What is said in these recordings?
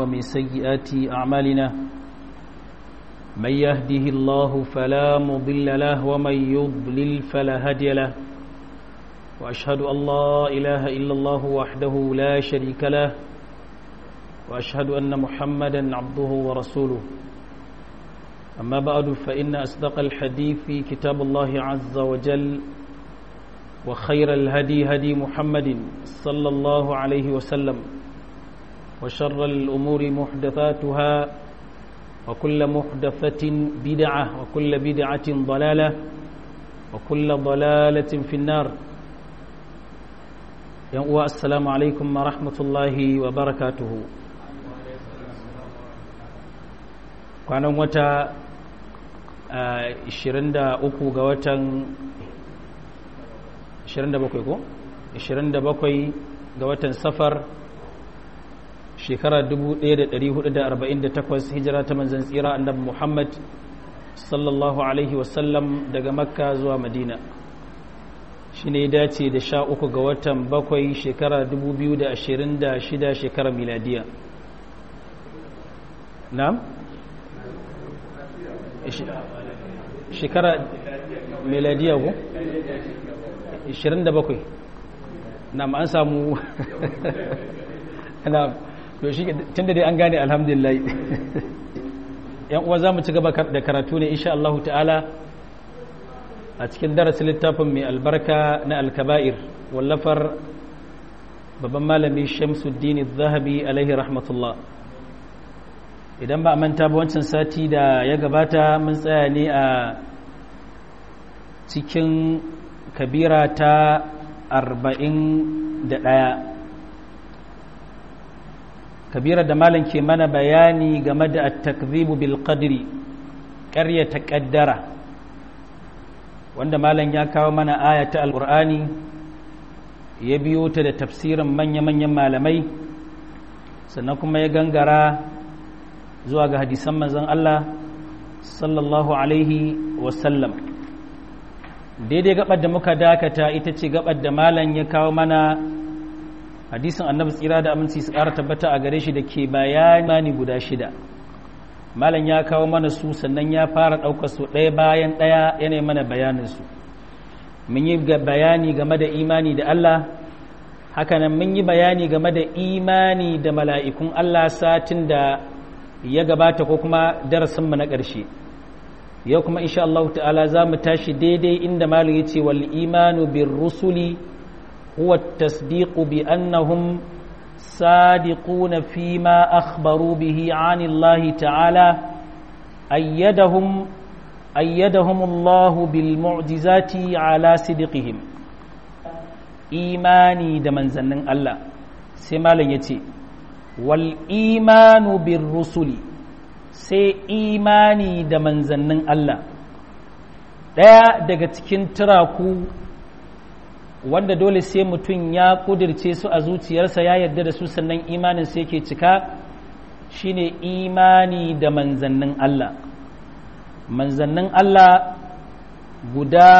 ومن سيئات أعمالنا من يهده الله فلا مضل له ومن يضلل فلا هادي له وأشهد أن لا إله إلا الله وحده لا شريك له وأشهد أن محمدا عبده ورسوله أما بعد فإن أصدق الحديث كتاب الله عز وجل وخير الهدي هدي محمد صلى الله عليه وسلم وشر الأمور محدثاتها وكل محدثة بدعة وكل بدعة ضلالة وكل ضلالة في النار. السلام عليكم ورحمة الله وبركاته. kwanan wata 23 ga watan 27 ko 27 ga watan safar shekara 1448 hijira ta manzon tsira annabi Muhammad sallallahu alaihi wasallam daga Makka zuwa Madina shine dace da 13 ga watan 7 shekara 2026 shekarar miladiya. Na'am shekara miladiya ko 27 na an samu ana to shi tunda dai an gane alhamdulillah. Yan uwa zamu ci gaba da karatu ne insha Allah ta'ala a cikin darasin littafin mai albarka na al-kaba'ir wallafar babban malami Shamsuddin Az-Zahabi alaihi rahmatullah. Idan ba a manta ba wancan sati da ya gabata mun tsaya ne a cikin kabira ta 41, kabira da malam ke mana bayani game da at-takdhibu bil qadri, ƙaryata ƙaddara, wanda malam ya kawo mana aya ta alqur'ani ya biyo ta da tafsirin manya-manyan malamai sannan kuma ya gangara zuwa ga hadisan manzon Allah sallallahu alaihi wasallam. Daidai gabar da muka dakata ita ce gabar da malam ya kawo mana hadisin annabi tsira da aminci su ƙara tabbata a gare shi da ke bayani guda 6. Malam ya kawo mana su sannan ya fara ɗaukar su ɗaya bayan ɗaya yana mana bayanin su. Mun yi bayani game da imani da Allah, hakanan mun yi bayani game da imani da mala'ikun Allah satin da ya gabata ko kuma darasinmu na ƙarshe. Yau kuma insha Allah ta'ala za mu tashi daidai inda malu ya ce wal imanu bir rusuli huwa tasdiqu bi annahum sadiquna fi ma akhbaru bihi an Allah ta'ala ayyadahum Allah bil mu'jizati ala sidqihim. Imani da manzannin Allah sai malam ya ce wal imanu bir rusuli, sai imani da manzannin Allah. Ɗaya daga cikin turaku wanda dole sai mutum ya kudirce su a zuciyarsa ya yarda da su sannan imanin sai ke cika shine imani da manzannin Allah. Manzannin Allah guda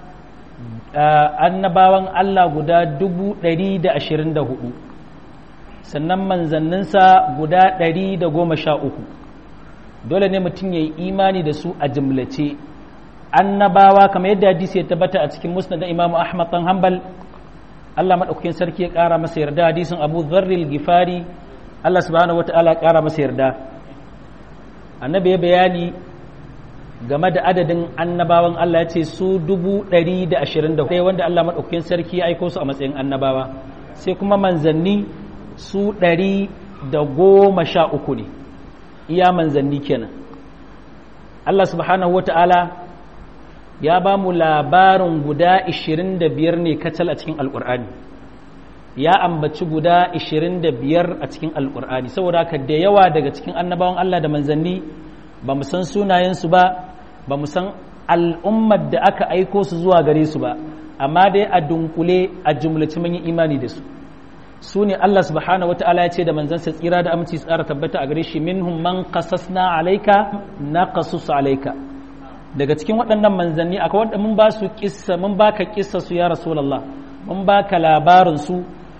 annabawan Allah guda 124, sannan manzanninsa guda 113. Dole ne mutum ya yi imani da su a jimlace. Annabawa kamar yadda hadisi ya tabbata a cikin musnad da Imam Ahmad dan Hanbal, Allah madaukakin sarki ya kara masa yarda, hadisin Abu Dharr al-Ghifari, Allah subhanahu wataala ya kara masa yarda. Annabi ya bayani game da adadin annabawan Allah ya ce su 124 wanda Allah madaukakin sarki ya aiko su a matsayin annabawa, sai kuma manzanni su 113 ne, iya manzanni kenan. Allah subhanahu wata'ala ya ba mu labarin guda 25 ne kacal a cikin alƙur'ani, ya ambaci guda 25 a cikin alƙur'ani. Saboda haka da yawa daga cikin annabawan Allah da manzanni ba mu san sunayensu ba, ba mu san al'ummar da aka aiko su zuwa gare su ba, amma dai a dunkule a jumlaci mun yi imani da su. Su ne Allah subhanahu wata'ala ya ce da manzansa tsira da aminci tsara tabbata a gare shi, minhum man qasasna alayka naqasus alayka. Daga cikin waɗannan manzanni akwai wanda mun ba su kissa, mun baka kissa su ya rasulullah, mun baka labarin su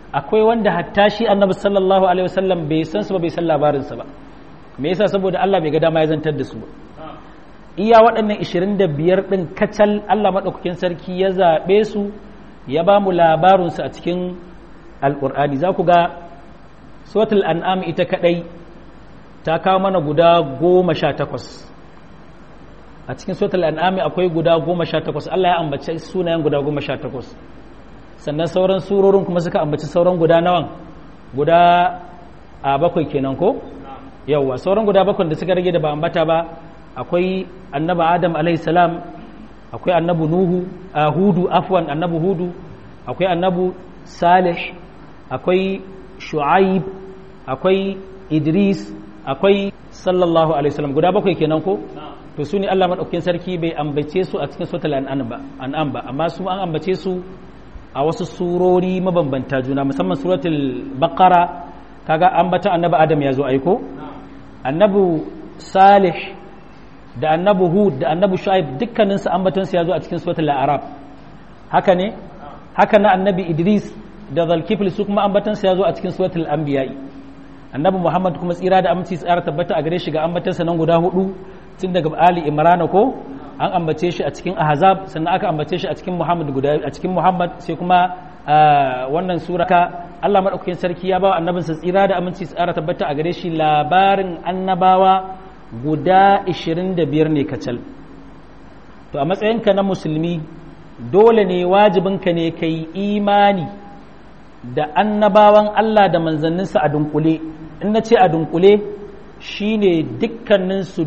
akwai wanda hatta shi annabi sallallahu alaihi wasallam bai san su ba, bai san labarinsa ba. Me yasa? saboda Allah bai ga dama ya zantar da su ba. Iya waɗannan 25 ɗin kacal Allah maɗaukakin sarki ya zaɓe su ya ba mu labarinsu a cikin alƙur'ani. Za ku ga suratul an'am ita kaɗai ta kawo mana guda 18. A cikin suratul an'am akwai guda 18. Allah ya ambaci sunayen guda 18. Sannan sauran surorin kuma suka ambaci sauran guda nawan? Guda 7 kenan ko? Yawwa, sauran guda 7 da suka rage da ba ambata ba, akwai annabi Adam alaihi salam, akwai annabi Hudu, annabi Hudu, akwai annabi Salih, akwai Shu'aib, akwai Idris, akwai sallallahu alaihi wasallam, guda 7 kenan ko? To su ne Allah madaukakin sarki bai ambace su a cikin suratul an'am ba, amma su an ambace su a wasu surori mabambanta juna, musamman suratul baqara kaga ambata annabi Adam ya zo aiko, annabi Salih da annabi Hud da annabi Shu'aib dukkanin su ambaton su ya zo a cikin suratul A'raf. Haka ne? Haka na annabi Idris da Zulkifl su kuma ambaton su ya zo a cikin suratul Anbiya. Annabi Muhammad kuma tsira da aminci tsara tabbata a gare shi ga ambaton sa nan guda 4 tun daga Ali Imran ko an ambace shi a cikin Ahzab, sannan aka ambace shi a cikin Muhammad sai kuma wannan suraka Allah madaukakin sarki ya ba annabinsa tsira da aminci tsara tabbata a gare shi labarin annabawa guda 25 ne kacal. To a matsayinka na musulmi dole ne wajibinka ne kai imani da annabawan Allah da manzanninsa a dunkule. In na ce a dunkule shine dukkaninsu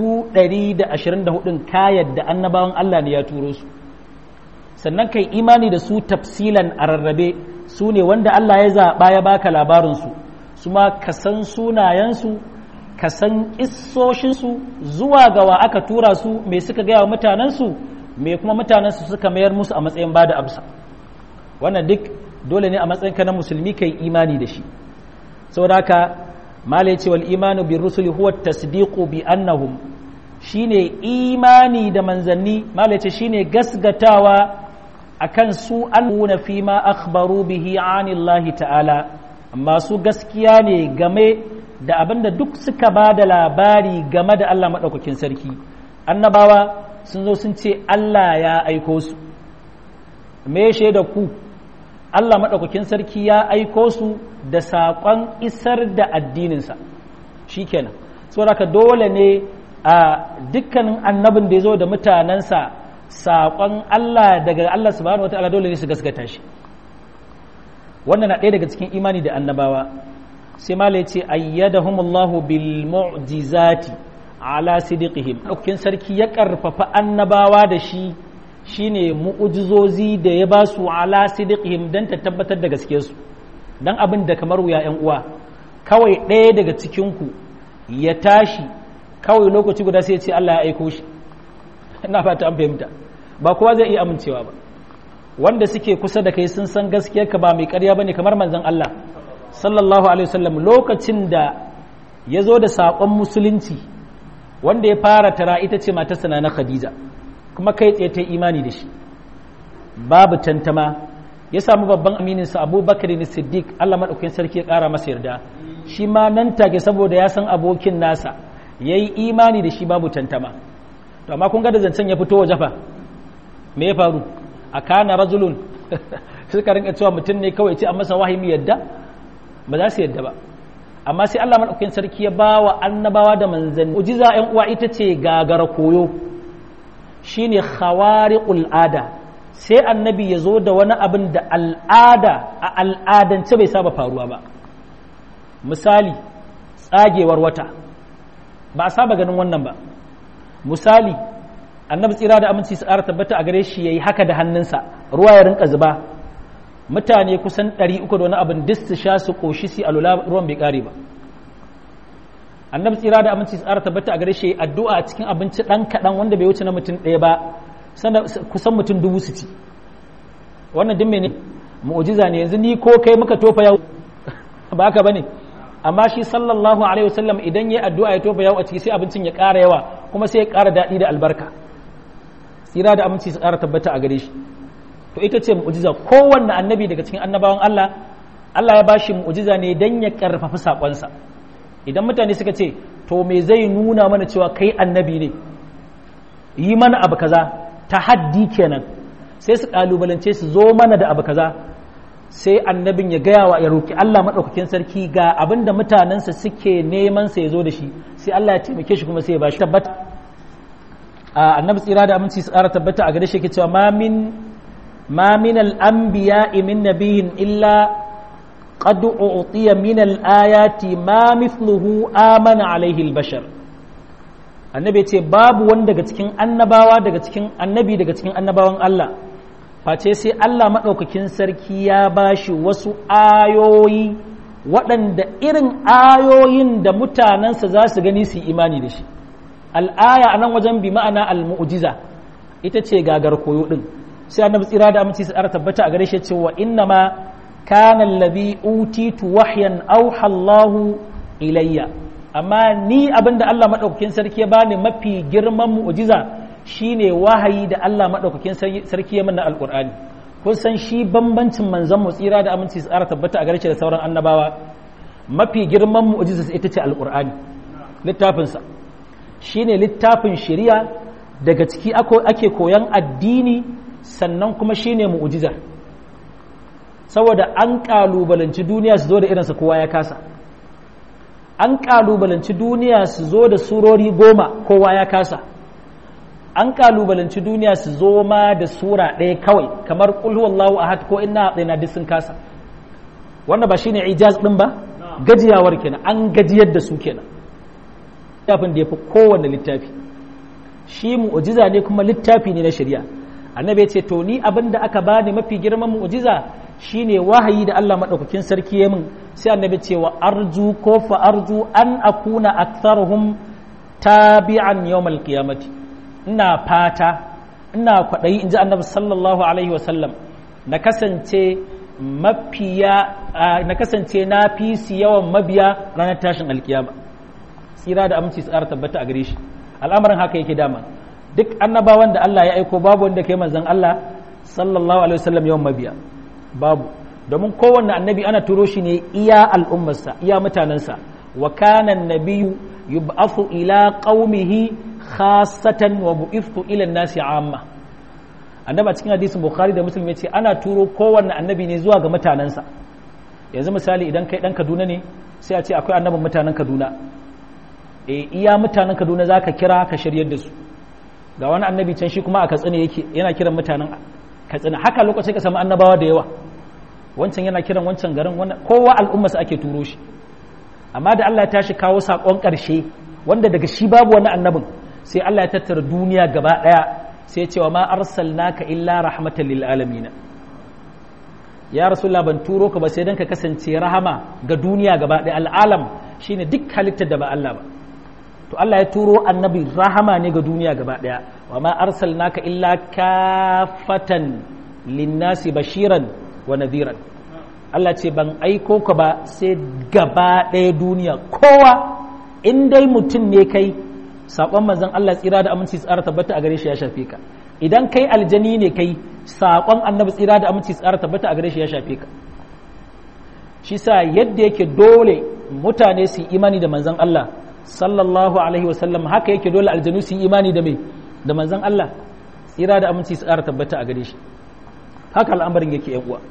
124 kayar da annabawan Allah ne ya turo su, sannan kai imani da su tafsilan a rarrabe, su ne wanda Allah ya zaɓa ya baka labarinsu, su ma ka san sunayensu, ka san ƙissoshinsu, zuwa ga wa aka tura su, me suka gaya wa mutanensu, me kuma mutanensu suka mayar musu a matsayin ba da amsa. Wannan duk dole ne a matsayinka na musulmi kai imani da shi. Saboda haka malai ce wal imanu bir rusuli huwa tasdiqu bi annahum, shine imani da manzanni, malai ce shine gasgatawa akan su annuna fi ma akhbaru bihi anillahi ta'ala, amma su gaskiya ne game da abinda duk suka ba da labari game da Allah madaukakin sarki. Annabawa sun zo sun ce Allah ya aiko su, me shaida ku? Allah maɗaukakin sarki ya aiko su da saƙon isar da addininsa, shi kenan. Saboda dole ne a dukkanin annabin da ya zo da mutanensa saƙon Allah daga Allah subhanahu wata'ala dole ne su gaskata shi. Wannan na ɗaya daga cikin imani da annabawa. Sai mala ya ce ayyadahumullahu bil mu'jizati ala sidiqihim. Maɗaukakin sarki ya ƙarfafa annabawa da shi shine mu'ujizozi da ya ba su ala sidiqihim dan ta tabbatar da gaskiyarsu. Dan abin da kamar wuya ƴan uwa, kawai ɗaya daga cikin ku ya tashi kawai lokaci guda sai ya ce Allah ya aiko shi. Ina fata an fahimta. Ba kowa zai iya amincewa ba. Wanda suke kusa da kai sun san gaskiyarka ba mai ƙarya bane, kamar manzon Allah sallallahu alaihi wasallam lokacin da ya zo da saƙon musulunci, wanda ya fara tara ita ce matarsa na Khadija, kuma kai tsaye ta imani da shi babu tantama. Ya samu babban amininsa Abubakar ne Siddiq, Allah madaukakin sarki ya ƙara masa yarda, shi ma nan take saboda ya san abokin nasa yayi imani da shi babu tantama. To amma kun ga da zancen ya fito waje fa me ya faru? Akana rajulun suka rinka cewa mutum ne kawai ce an masa wahayi yadda, ba za su yadda ba. Amma sai Allah madaukakin sarki ya bawa annabawa da manzanni mu'jiza. ƴan uwa ita ce gagara koyo, shine khawariqul ada. Sai annabi ya zo da wani abin da al'ada a al'adance bai saba faruwa ba. Misali, tsagewar wata, ba a saba ganin wannan ba. Misali, annabi tsira da aminci su ƙara tabbata a gare shi yayi haka da hannunsa, ruwa ya rinka zuba, mutane kusan 300 da wani abin duk su sha su ƙoshi su alula, ruwan bai ƙare ba. Annabi tsira da aminci su ƙara tabbata a gare shi yayi addu'a a cikin abinci ɗan kaɗan wanda bai wuce na mutum ɗaya ba, kusan mutum 1000 su ci. Wannan din mene mu'jiza ne. Yanzu ni ko kai muka tofa yau ba haka bane, amma shi sallallahu alaihi wasallam idan yayi addu'a ya tofa yau a ciki sai abincin ya ƙara yawa, kuma sai ya ƙara daɗi da albarka. Tsira da aminci su ƙara tabbata a gare shi. To ita ce mu'jiza. Kowanne annabi daga cikin annabawan Allah Allah ya bashi mu'jiza ne dan ya karfafa sakonsa. Idan mutane suka ce to me zai nuna mana cewa kai annabi ne, yi mana abu kaza, tahaddi kenan, sai su kalubalance su zo mana da abu kaza, sai annabin ya gaya wa ya roki Allah madaukakin sarki ga abinda mutanensa suke neman sa ya zo da shi, sai Allah ya taimake shi kuma sai ya bashi tabbata. Annabi tsira da aminci tsara tabbata a gare shi yake cewa ma min al-anbiya'i min nabiyyin illa qad u'tiya min al-ayati ma mithluhu amana alayhi al-bashar. Annabi ya ce babu wani daga cikin annabawa daga cikin annabawan Allah face sai Allah maɗaukakin sarki ya bashi wasu ayoyi waɗanda irin ayoyin da mutanensa za su gani su yi imani da shi. Al'aya a nan wajen bi ma'ana al-mu'jiza ita ce gagar koyo ɗin. Sai annabi tsira da aminci su tabbata a gare shi cewa inna ma kana allazi utitu wahyan auha Allahu ilayya. Amma ni abinda Allah maɗaukakin sarki ya bani mafi girman mu'jiza shine wahayi da Allah maɗaukakin sarki ya mana alƙur'ani. Kun san shi bambancin manzon mu tsira da aminci su tabbata a gare shi da sauran annabawa, mafi girman mu'jiza ita ce alƙur'ani, littafinsa shine littafin shari'a, daga ciki ake koyan addini, sannan kuma shine mu'jiza. Saboda an kalubalanci duniya su zo da irinsa kowa ya kasa, an kalubalanci duniya su zo da surori 10 kowa ya kasa, an kalubalanci duniya su zo ma da sura ɗaya kawai kamar qul huwallahu ahad ko inna a'tayna duk sun kasa. Wannan ba shine ijaz din ba, gajiyawar kenan, an gajiyar da su kenan. Littafin da yafi kowanne littafi, shi mu'jiza ne kuma littafi ne na shari'a. Annabi ya ce to ni abinda aka bani mafi girman mu'jiza shine wahayi da Allah madaukakin sarki ya min. Sai annabi ce wa arju ko fa arju an akuna aktharuhum tabi'an yawmal qiyamati. Ina fata, ina kwaɗayi in ji annabi sallallahu alaihi wasallam na kasance na fi su yawan mabiya ranar tashin alkiyama. Tsira da aminci tsara tabbata a gare shi. Al'amarin haka yake dama, duk annabawan da Allah ya aiko babu wanda kai manzon Allah sallallahu alaihi wasallam yawan mabiya, babu. Domin kowanne annabi ana turo shi ne iya al'ummarsa, iya mutanensa. Wa kana an-nabiyyu yub'athu ila qaumihi khasatan wa bu'ithtu ila an-nasi 'amma. Annabi a cikin hadisin Bukhari da Muslim yace ana turo kowanne annabi ne zuwa ga mutanansa. Yanzu misali idan kai dan Kaduna ne sai a ce akwai annabin mutanen Kaduna. Iya mutanen Kaduna zaka kira ka shiryar da su. Ga wani annabi can shi kuma a Katsina yake yana kiran mutanen Katsina. Haka lokacin ka samu annabawa da yawa. Wancan yana kiran wancan garin, wannan kowa al'ummarsa ake turo shi. Amma da Allah ya tashi kawo sakon ƙarshe wanda daga shi babu wani annabin, sai Allah ya tattara duniya gaba daya sai cewa ma arsalnaka illa rahmatan lil alamin. Ya rasulullah ban turo ka ba sai dan ka kasance rahama ga duniya gaba daya. Al'alam shine duk halittar da ba Allah ba. To Allah ya turo annabi rahama ne ga duniya gaba daya. Wa ma arsalnaka illa kafatan linnasi bashiran wa nadhiran. Allah ce ban aiko ka ba sai gaba daya duniya, kowa in dai mutum ne kai, saƙon manzon Allah tsira da aminci tsara tabbata a gare shi ya shafe ka. Idan kai aljani ne kai, saƙon annabi tsira da aminci tsara tabbata a gare shi ya shafe ka. Shi sa yadda yake dole mutane su yi imani da manzon Allah sallallahu alaihi wasallam, haka yake dole aljanu su yi imani da mai da manzon Allah tsira da aminci tsara tabbata a gare shi. Haka al'amarin yake yan uwa.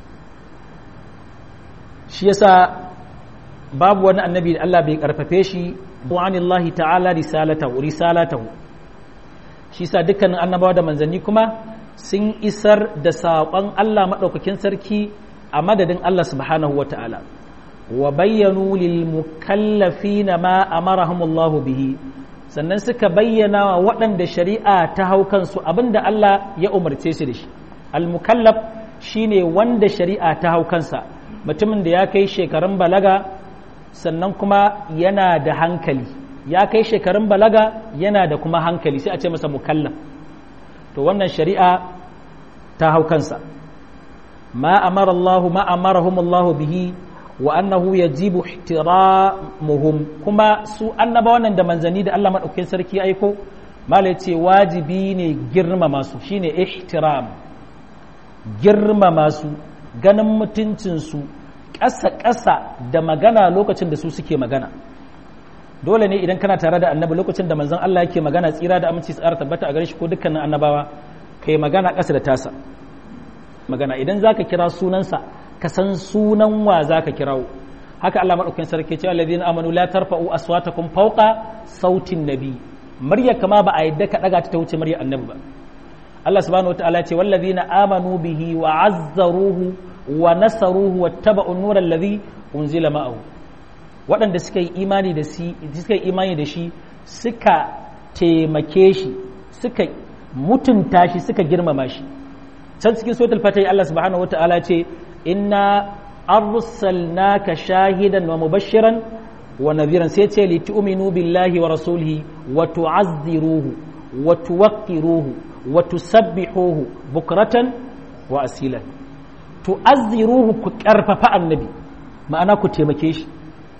Shi yasa babu wani annabi da Allah bai karfafe shi wa anillahi ta'ala risalatahu. Shi sa dukkanin annabawa da manzanni kuma sun isar da saƙon Allah maɗaukakin sarki a madadin Allah subhanahu wa ta'ala. Wa bayyanu lil mukallafina ma amarahumullahu bihi, sannan suka bayyana wa waɗanda shari'a ta hau kansu abinda Allah ya umarce su da shi. Al-mukallaf shine wanda shari'a ta hau kansa, mutumin da ya kai shekarun balaga sannan kuma yana da hankali, ya kai shekarun balaga yana da kuma hankali, sai a ce masa mukallaf. To wannan shari'a ta hau kansa. ma amarahumullahu bihi wa annahu yajibu ihtiramuhum, kuma su annabawan nan da manzanni da Allah madaukakin sarki ya aiko, malai ce wajibi ne girmama su, shine ihtiram, girmama su, ganin mutuncin su, ƙasa da magana lokacin da su suke magana. Dole ne idan kana tare da annabi lokacin da manzon Allah yake magana tsira da aminci tsara tabbata a gare shi ko dukkanin annabawa kai magana ƙasa da tasa magana. Idan zaka kira sunansa ka san sunan wa zaka kirawo. Haka Allah madaukakin sarki ce alladhina amanu la tarfa'u aswatakum fawqa sautin nabi. Murya kama ba a yadda ka daga ta wuce murya annabi ba. Allah subhanahu wataala ce wallazina amanu bihi wa azzaruhu wa nasaruhu wattaba'u an-nura alladhi unzila ma'ahu. Waɗanda suka yi imani da shi suka taimake shi suka mutunta shi suka girmama shi. Can cikin suratul fatih Allah subhanahu wataala ce inna arsalnaka shahidan wa mubashiran wa nadhiran, sai ce li tu'minu billahi wa rasulihi wa tu'azziruhu wa tuwaqqiruhu wa tusabbihuhu bukratan wa asilan. Tu'azziruhu ku karfafa annabi, ma'ana ku taimake shi.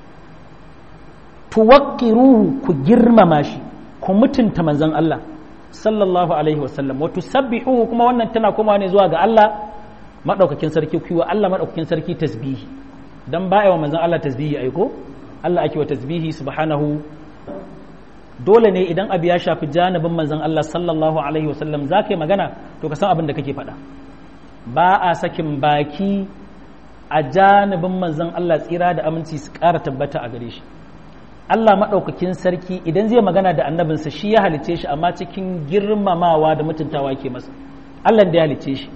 Tuwaqqiruhu ku girmama shi, ku mutunta manzon Allah sallallahu alaihi wasallam. Wa tusabbihuhu kuma wannan tana komawa ne zuwa ga Allah madaukakin sarki, ku yi wa Allah madaukakin sarki tasbihi, dan ba wa manzon Allah tasbihi aiko Allah ake wa tasbihi subhanahu. Dole ne idan abu ya shafi janibin manzon Allah sallallahu alaihi wasallam za ka yi magana to ka san abin da kake faɗa. Ba a sakin baki a janibin manzon Allah tsira da aminci su ƙara tabbata a gare shi. Allah maɗaukakin sarki idan zai magana da annabinsa shi ya halice shi amma cikin girmamawa da mutuntawa ke masa. Allah da ya halice shi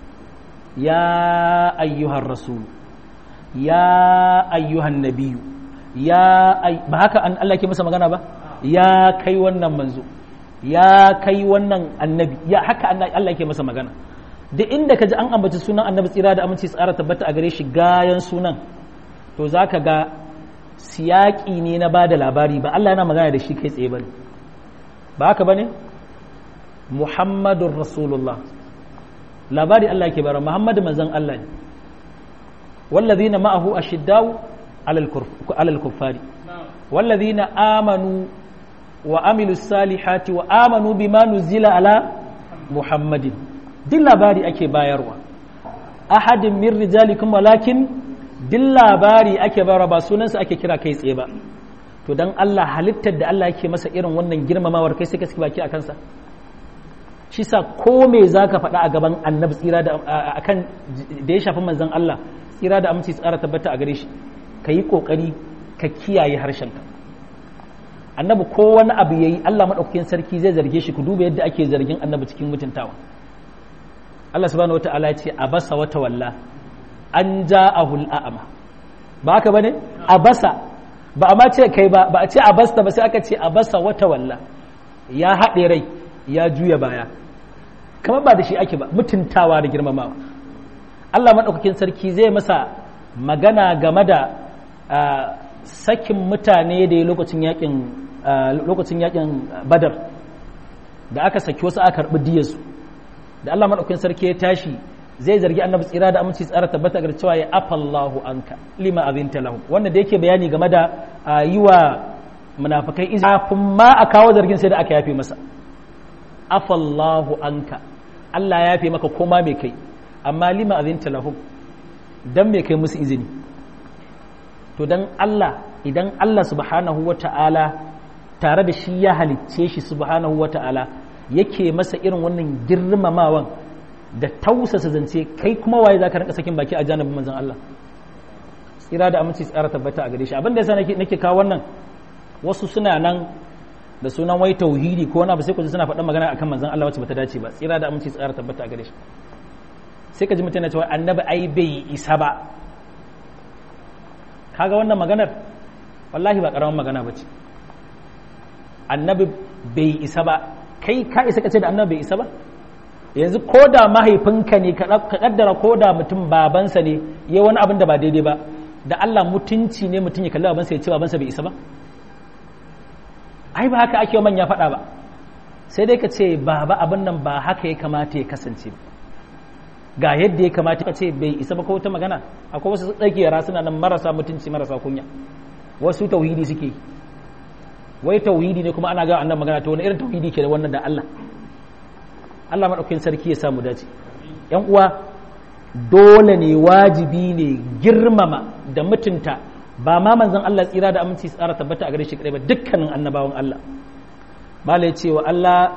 ya ayyuhar rasul ya ayyuhan nabiyu ba haka Allah ke masa magana ba, ya kai wannan manzo ya kai wannan annabi, ya haka Allah ke masa magana. Da inda ka ji an ambaci sunan annabi tsira da aminci tsara tabbata a gare shi gayan sunan to za ka ga siyaƙi ne na ba da labari, ba Allah yana magana da shi kai tsaye ba ne, ba haka ba ne? Muhammadun Rasulullah labari Allah ke bara, Muhammadu manzan Allah ne. Wallazina ma'ahu ashiddau alal kuffari wallazina amanu wa amilu salihati wa amanu bima nuzila ala Muhammadin. Duk labari ake bayarwa. Ahadin min rijalikum walakin duk labari ake bayarwa ba sunansa ake kira kai tsaye ba. To dan Allah halittar da Allah yake masa irin wannan girmamawar kai sai ka saki baki a kansa. Shi sa ko me zaka faɗa a gaban annabi tsira da akan da ya shafi manzon Allah tsira da aminci tsara tabbata a gare shi ka yi kokari ka kiyaye harshenka. Annabi ko wani abu yayi Allah madaukakin sarki zai zarge shi, ku duba yadda ake zargin annabi cikin mutuntawa. Allah subhanahu wataala ya ce abasa wa tawalla an ja'ahu al'ama, ba haka bane? Abasa ba a ma ce kai ba a ce abasta ba sai aka ce abasa wa tawalla, ya haɗe rai ya juya baya, kamar ba da shi ake ba, mutuntawa da girmamawa. Allah madaukakin sarki zai masa magana game da sakin mutane da lokacin yakin Badar da aka saki wasu aka karɓi diyarsu. Da Allah madaukakin sarki ya tashi zai zargi annabi tsira da aminci tsara tabbata ga cewa ya afallahu anka lima azinta lahum, wanda da yake bayani game da yi wa munafikai izafin ma a kawo zargin sai da aka yafe masa. Afallahu anka, Allah ya yafe maka koma mai kai, amma lima azinta lahum, dan mai kai musu izini. To dan Allah, idan Allah subhanahu wata'ala tare da shi ya halicce shi subhanahu wata'ala yake masa irin wannan girmamawan da tausasa zance, kai kuma waye zaka rinka sakin baki a janibin manzon Allah tsira da aminci tsara tabbata a gare shi. Abin da yasa nake kawo wannan, wasu suna nan da sunan wai tauhidi ko wani abu sai ku ji suna faɗan magana akan manzon Allah wacce bata dace ba, tsira da aminci tsara tabbata a gare shi. Sai ka ji mutum na cewa annabi ai bai isa ba. Kaga wannan maganar wallahi ba karamin magana bace. Annabi bai isa ba, kai ka isa ka ce da annabi bai isa ba? Yanzu ko da mahaifinka ne ka kaddara ko da mutum babansa ne ya wani abin da ba daidai ba, da Allah mutunci ne mutum ya kalli babansa ya ce babansa bai isa ba? Ai ba haka ake wa manya faɗa ba, sai dai ka ce baba abin nan ba haka ya kamata ya kasance ga yadda ya kamata ka ce bai isa ba ko wata magana. Akwai wasu tsakiyara suna nan marasa mutunci marasa kunya, wasu tauhidi suke, wai tauhidi ne kuma ana ga annan magana. To wani irin tauhidi ke da wannan da Allah? Allah maɗaukakin sarki ya samu dace. ‘Yan uwa, dole ne wajibi ne girmama da mutunta ba ma manzon Allah tsira da aminci tsara tabbata a gare shi kadai ba dukkanin annabawan Allah malai cewa Allah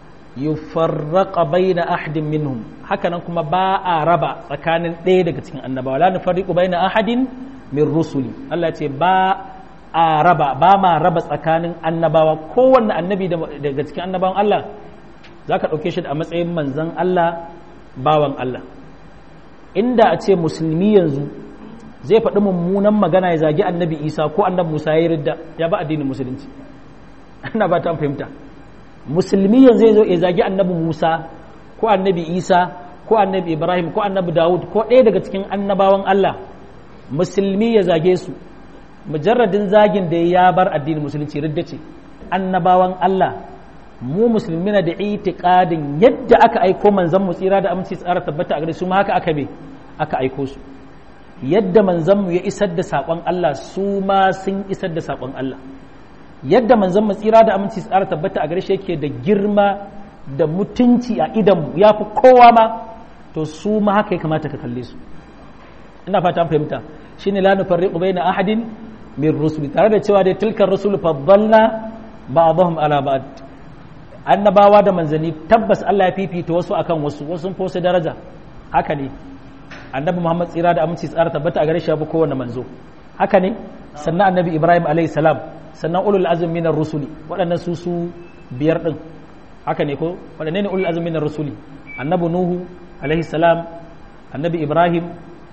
yufarraqa baina ahadin minhum hakanan kuma ba a raba tsakanin ɗaya daga cikin annabawa la nufarriqu baina ahadin min rusuli Allah ce ba a raba ba ma raba tsakanin annabawa kowanne annabi daga cikin annabawan Allah zaka dauke shi a matsayin manzon Allah bawan Allah inda a ce musulmi yanzu zai faɗi mummunan magana ya zagi annabi Isa ko annabi Musa ya ridda ya ba addinin musulunci ana ba ta fahimta musulmi yanzu zai zo ya zagi annabi Musa ko annabi Isa ko annabi Ibrahim ko annabi Dawud ko ɗaya daga cikin annabawan Allah musulmi ya zage su mujarradin zagin da ya bar addinin musulunci ridda ce annabawan Allah mu musulmi na da itiqadin yadda aka aiko manzon mu tsira da aminci tsara tabbata a gare su ma haka aka aiko su yadda manzon mu ya isar da sakon Allah su ma sun isar da sakon Allah yadda manzon mu tsira da aminci tsara tabbata a gare shi yake da girma da mutunci a idan ya fi kowa ma to su ma haka ya kamata ka kalle su ina fata an fahimta shine la nufarriqu baina ahadin min rusuli tare da cewa dai tilkar rusul faddalna ba'dahum ala ba'd annabawa da manzanni tabbas Allah ya fifita wasu akan wasu sun fi wasu daraja haka ne annabi Muhammad tsira da aminci tsara tabbata a gare shi ba kowanne manzo haka ne sannan annabi Ibrahim alayhi salam sannan ulul azmi minar rusuli waɗannan su biyar din haka ne ko waɗanne ne ulul azmi minar rusuli annabi Nuhu alayhi salam annabi Ibrahim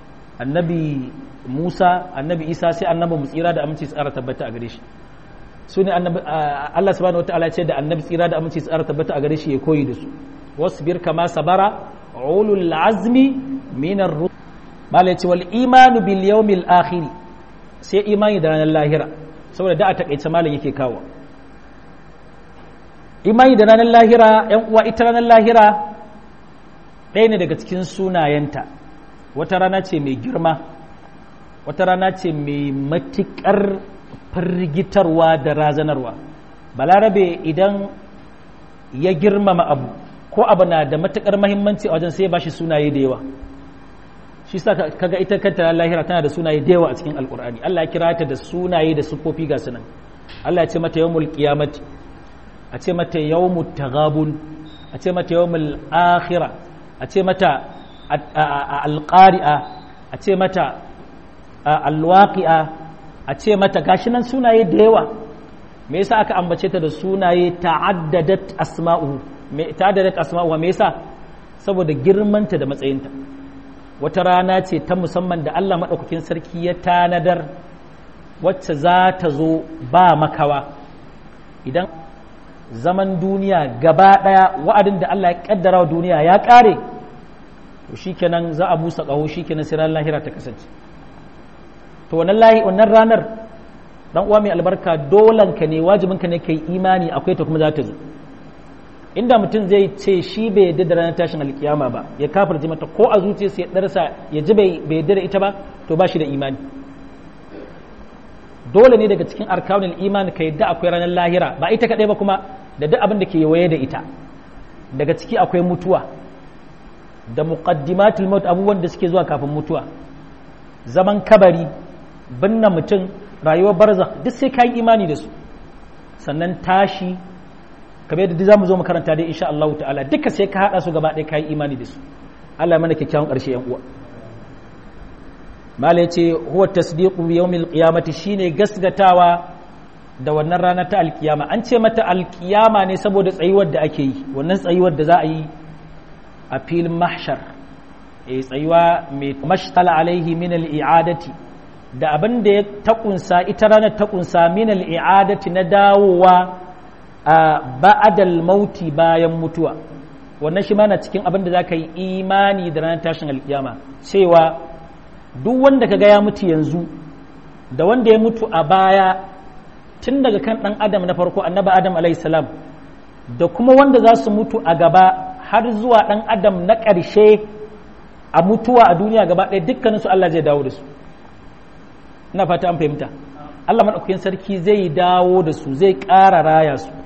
annabi Musa annabi Isa sai annabi mu tsira da aminci tsara tabbata a gare shi su ne Allah subhanahu wataala ce da annabi tsira da aminci tsara tabbata a gare shi ya koyi da su wasbir kama sabara ulul azmi minar rusul bala ce wal imanu bil yawmil akhir sai imani da ranar lahira saboda da a takaice malam yake kawo imani da ranar lahira yan uwa ita ranar lahira ɗaya ne daga cikin sunayenta wata rana ce mai girma wata rana ce mai matuƙar firgitarwa da razanarwa balarabe idan ya girmama abu ko abu na da matuƙar mahimmanci a wajen sai ya bashi sunaye da yawa shi sa kaga ita kanta lahira tana da sunaye da yawa a cikin alkur'ani Allah ya kira ta da sunaye da sufofi ga sunan Allah ya ce mata yawmul qiyamati a ce mata yawmut taghabun a ce mata yawmul akhirah a ce mata alqari'a a ce mata alwaqi'a a ce mata gashi nan sunaye da yawa me yasa aka ambace ta da sunaye ta'addadat asma'uhu me yasa saboda girmanta da matsayinta wata rana ce ta musamman da Allah madaukakin sarki ya tanadar wacce za ta zo ba makawa idan zaman duniya gaba daya wa'adin da Allah ya kaddara wa duniya ya kare to shikenan za a busa kaho shikenan sai ran lahira ta kasance to wannan ranar dan uwa mai albarka dolanka ne wajibinka ne kai imani akwai ta kuma za ta zo inda mutum zai ce shi bai yadda da ranar tashin alkiyama ba ya kafirce mata ko a zuciyarsa ya darsa ya ji bai yadda da ita ba to ba shi da imani dole ne daga cikin arkanul imani ka yadda akwai ranar lahira ba ita kadai ba kuma da duk abin da ke waye da ita daga ciki akwai mutuwa da muqaddimatul maut abubuwan da suke zuwa kafin mutuwa zaman kabari binne mutum rayuwar barzakh duk sai kai imani da su sannan tashi kamar yadda zamu zo makaranta dai insha Allah ta'ala duka sai ka hada su gaba ɗaya kai imani da su Allah mana kyakkyawan ƙarshe yan uwa mala yace huwa tasdiqu bi yawmil qiyamati shine gasgatawa da wannan rana ta alkiyama an ce mata alkiyama ne saboda tsayuwar da ake yi wannan tsayuwar da za a yi a filin mahshar tsayuwa mai mashtala alaihi min al-i'adati da abin da ya takunsa ita ranar takunsa min al-i'adati na dawowa a ba'adal mauti bayan mutuwa wannan shi ma na cikin abin da zaka yi imani da ranar tashin alkiyama cewa duk wanda kaga ya mutu yanzu da wanda ya mutu a baya tun daga kan dan adam na farko annabi adam alayhi salam da kuma wanda za su mutu a gaba har zuwa dan adam na ƙarshe a mutuwa a duniya gaba ɗaya dukkaninsu Allah zai dawo da su ina fata an fahimta Allah maɗaukakin sarki zai dawo da su zai ƙara raya su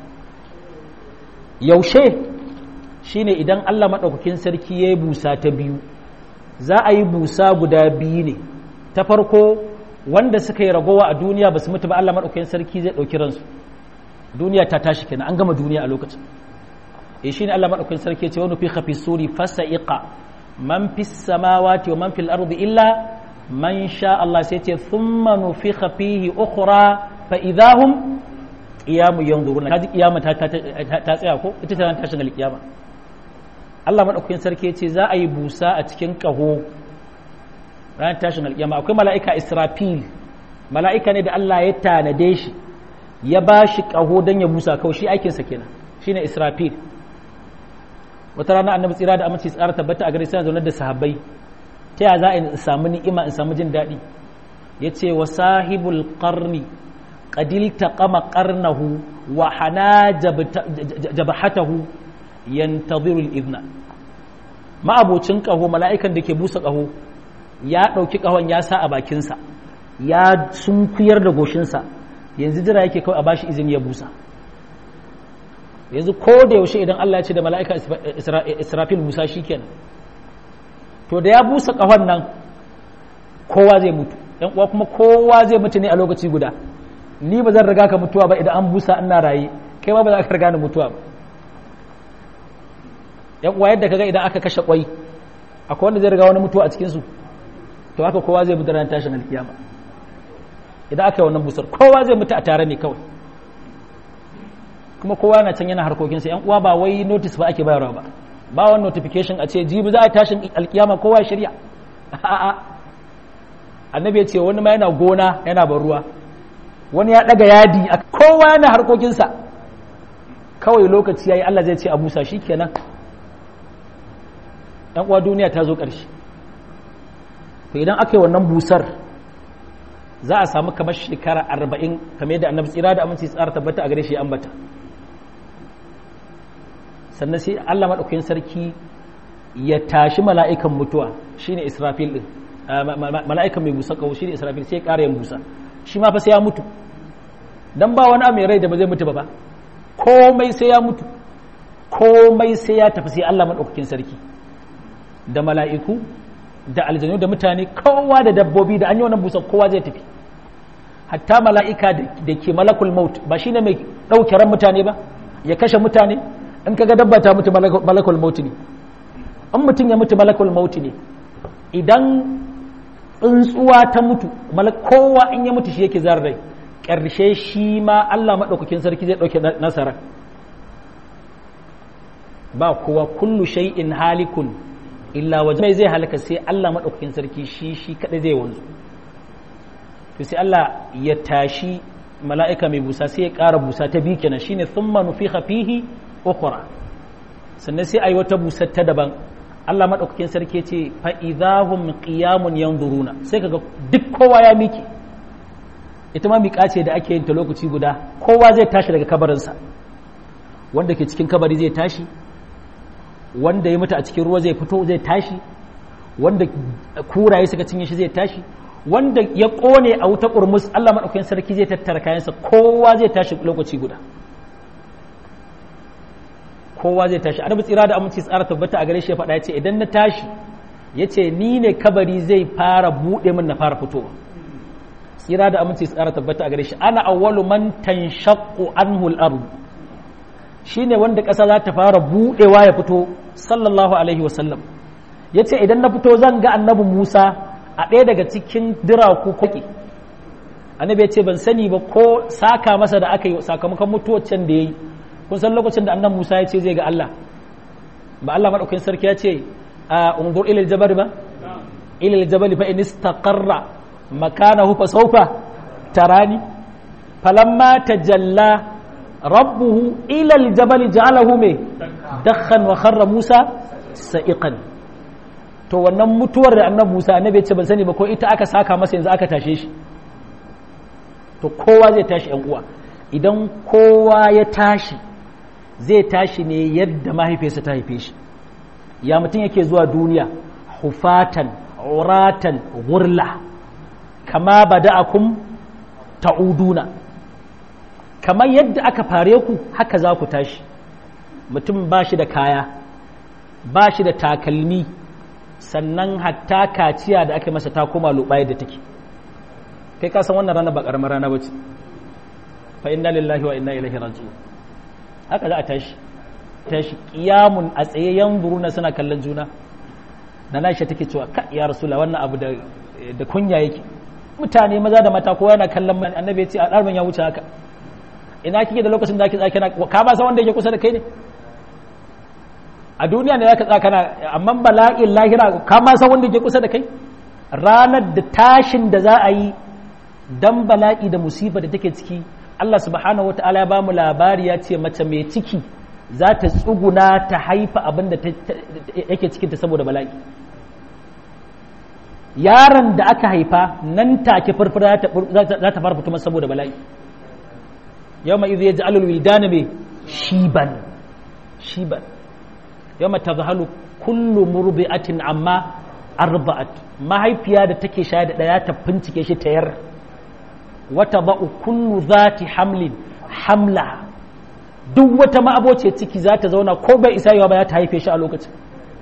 yaushe shine idan Allah maɗaukakin sarki ya yi busa ta biyu za a yi busa guda biyu ne. Ta farko wanda suka yi ragowa a duniya ba su mutu ba Allah maɗaukakin sarki zai ɗauki ransu, duniya ta tashi kenan, an gama duniya a lokacin. Shi ne Allah maɗaukakin sarki ce wani fi hafi suri fasa'iqa man fi samawati wa man fil ardi illa man sha Allah, sai ce thumma nufikha fihi ukhra fa idahum qiyamun yanzuruna. Kaji kiyama ta tsaya ko ita ta tashin alkiyama. Allah maɗaukakin sarki ce za a yi busa a cikin ƙaho ranar tashin alkiyama. Akwai mala'ika Israfil, mala'ika ne da Allah ya tanade shi ya ba shi ƙaho don ya busa kawai, shi aikinsa kenan, shi ne Israfil. Wata rana annabi tsira da aminci tsara tabbata a gare sai zaunar da sahabbai, ta yaya za a samu ni'ima in samu jin daɗi. Ya ce wa sahibul qarni qadil taqama qarnahu wa hana jabhatahu yantadhiru al-idna. Ma'abocin ƙaho, mala'ikan da ke busa ƙaho, ya ɗauki ƙahon ya sa a bakinsa, ya sunkuyar da goshinsa, yanzu jira yake kawai a bashi izini ya busa. Yanzu ko da yaushe idan Allah ya ce da mala'ika Israfil busa shi kenan, to da ya busa ƙahon nan kowa zai mutu, ‘yan uwa kuma kowa zai mutu ne a lokaci guda. Ni ba zan riga ka mutuwa ba idan an busa ina raye, kai ma ba za ka riga ni mutuwa ba. ‘Yan uwa yadda kaga idan aka kashe ƙwai, akwai wanda zai riga wani mutuwa a cikinsu, to haka kowa zai mutu ran tashin alkiyama. Idan aka yi wannan busar kowa zai mutu a tare ne kawai, kuma kowa yana can yana harkokinsa. ‘Yan uwa ba wai notice ba ake bayarwa ba, ba wani notification a ce jibi za a tashin alkiyama kowa ya shirya. A'a, annabi ya ce wani ma yana gona yana ban ruwa, wani ya daga yadi, kowa yana harkokinsa, kawai lokaci yayi Allah zai ce a busa shi kenan. ‘Yan uwa duniya ta zo ƙarshe. To idan aka yi wannan busar za a samu kamar shekara 40, kamar yadda annabi tsira da aminci tsara tabbata a gare shi ambata. Sannan sai Allah maɗaukakin sarki ya tashi mala'ikan mutuwa, shine Israfil din, mala'ikan mai busa kawo shine Israfil, sai ya ƙara yin busa, shi ma fa sai ya mutu, dan ba wani mai rai da ba zai mutu ba, komai sai ya mutu, komai sai ya tafi, sai Allah maɗaukakin sarki da mala'iku da aljanu da mutane, kowa da dabbobi, da an yi wannan busa kowa zai tafi. Hatta mala'ika da ke malakul maut, ba shi ne mai ɗauke ran mutane ba, ya kashe mutane. In kaga dabba ta mutu malakul maut ne, in mutum ya mutu malakul maut ne. Idan tsuntsuwa ta mutu, kowa in ya mutu shi yake zar rai, ƙarshe shi ma Allah maɗaukakin sarki zai ɗauke nasara. Ba kowa, kullu shay'in halikun illa waje mai zai halaka, sai Allah maɗaukakin sarki shi kaɗai zai wanzu. To sai Allah ya tashi mala'ika mai busa, sai ya ƙara busa ta biyu kenan, shine thumma nufikha fihi ukhra. Sannan sai ayi wata busar ta daban. Allah maɗaukakin sarki ce fa idahum qiyamun yanzuruna, sai kaga duk kowa ya miƙe. Ita ma miƙa ce da ake yin ta lokaci guda, kowa zai tashi daga kabarinsa, wanda ke cikin kabari zai tashi, wanda ya mutu a cikin ruwa zai fito zai tashi, wanda kuraye suka cinye shi zai tashi, wanda ya kone a wuta ƙurmus Allah maɗaukakin sarki zai tattara kayansa, kowa zai tashi lokaci guda, kowa zai tashi. Annabi tsira da aminci tsara tabbata a gare shi ya faɗa, ya ce idan na tashi, ya ce ni ne kabari zai fara buɗe min na fara fitowa. Tsira da aminci tsara tabbata a gare shi, ana awwalu man tanshaqqu anhu al-ard, shine wanda ƙasa za ta fara buɗewa ya fito, sallallahu alaihi wasallam. Ya ce idan na fito zan ga annabi Musa a ɗaya daga cikin diraku koki. Annabi ya ce ban sani ba ko saka masa da aka yi sakamakon mutuwar can da ya yi. Kun san lokacin da annabi Musa ya ce zai ga Allah, ba Allah maɗaukakin sarki ya ce a unzur ilal jabal ba, ilal jabal fa in istaqarra makanahu fa sawfa tarani, falamma tajalla rabbuhu ila aljabal ja'alahu me dakhan wa kharra Musa sa'iqan. To wannan mutuwar da annabi Musa, annabi ya ce ban sani ba ko ita aka saka masa yanzu aka tashe shi. To kowa zai tashi ‘yan uwa, idan kowa ya tashi zai tashi ne yadda mahaifiyarsa ta haife shi. Ya mutum yake zuwa duniya hufatan uratan gurla, kama bada'akum ta'uduna, kamar yadda aka fare ku haka za ku tashi. Mutum ba shi da kaya, ba shi da takalmi, sannan hatta kaciya da aka masa ta koma lubaye da take kai ka san wannan rana ba karamar rana bace fa inna lillahi wa inna ilaihi raji'un haka za a tashi qiyamun a tsaye yanzuruna suna kallon juna na Aisha take cewa ka ya rasula wannan abu da kunya yake mutane maza da mata kowa yana kallon annabi ya ce al'arman ya wuce haka ina kike da lokacin da kike tsaka ka ba san wanda yake kusa da kai ne a duniya ne zaka tsaka amma bala'in lahira ka ma san wanda yake kusa da kai ranar da tashin da za a yi dan bala'i da musiba da take ciki Allah subhanahu wataala ya bamu labari ya ce mace mai ciki za ta tsuguna ta haifa abin da yake cikinta saboda bala'i yaron da aka haifa nan take farfara za ta fara fito saboda bala'i yawma idh yaj'alu al-wildana bi shiban yawma tadhhalu kullu murdi'atin amma arba'at mahaifiya da take shayar da daya ta bincike shi tayar wata ba'u kullu zati hamlin hamla duk wata ma'aboce ciki za ta zauna ko bai isa yawa ba ya ta haife shi a lokacin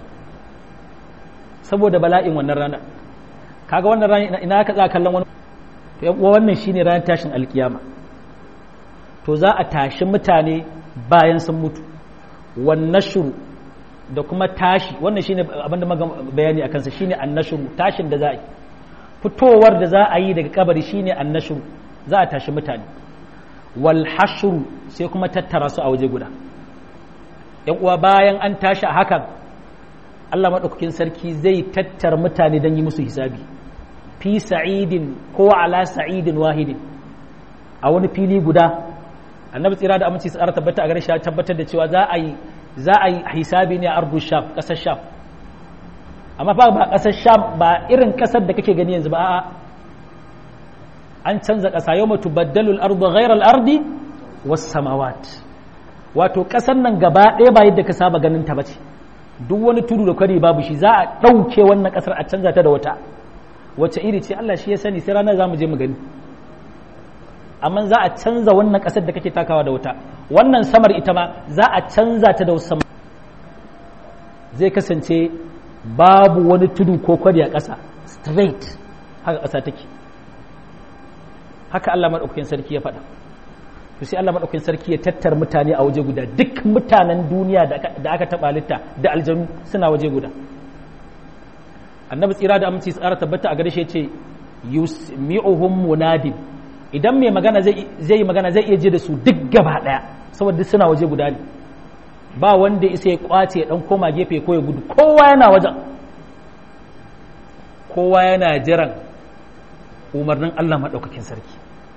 saboda bala'in wannan rana kaga wannan rana ina ka tsaka kallon wani to wannan shine ranar tashin alkiyama to za a tashi mutane bayan sun mutu wan nashru da kuma tashi wannan shine abinda muka bayani akan sa shine annashru tashin da za a yi fitowar da za a yi daga kabari shine annashru za a tashi mutane wal hashru sai kuma tattara su a waje guda yan uwa bayan an tashi a hakan Allah madaukakin sarki zai tattara mutane don yi musu hisabi fi sa'idin ko ala sa'idin wahidin a wani fili guda annabi tsira da aminci tsara tabbata a gare shi tabbatar da cewa za a yi hisabi ne a ardu sham kasar sham amma ba kasar sham ba irin kasar da kake gani yanzu ba a'a an canza kasa yawma tubaddalu al-ardu ghayra al-ardi was samawat wato kasar nan gaba ɗaya ba yadda ka saba ganin ta bace duk wani tudu da kwari babu shi za a ɗauke wannan kasar a canza ta da wata wacce iri ce Allah shi ya sani sai ranar za mu je mu gani amma za a canza wannan kasar da kake takawa da wata wannan samar ita ma za a canza ta da wasu samar zai kasance babu wani tudu ko kwari a ƙasa straight haka ƙasa take haka Allah maɗaukakin sarki ya faɗa to sai Allah maɗaukakin sarki ya tattar mutane a waje guda duk mutanen duniya da aka taɓa litta da aljanu suna waje guda annabi tsira da aminci tsara tabbata a gare shi yace yusmi'uhum munadin idan mai magana zai yi magana zai iya je da su duk gaba daya saboda duk suna waje guda ne ba wanda isa ya kwace ya dan koma gefe ko ya gudu kowa yana wajen kowa yana jiran umarnin Allah madaukakin sarki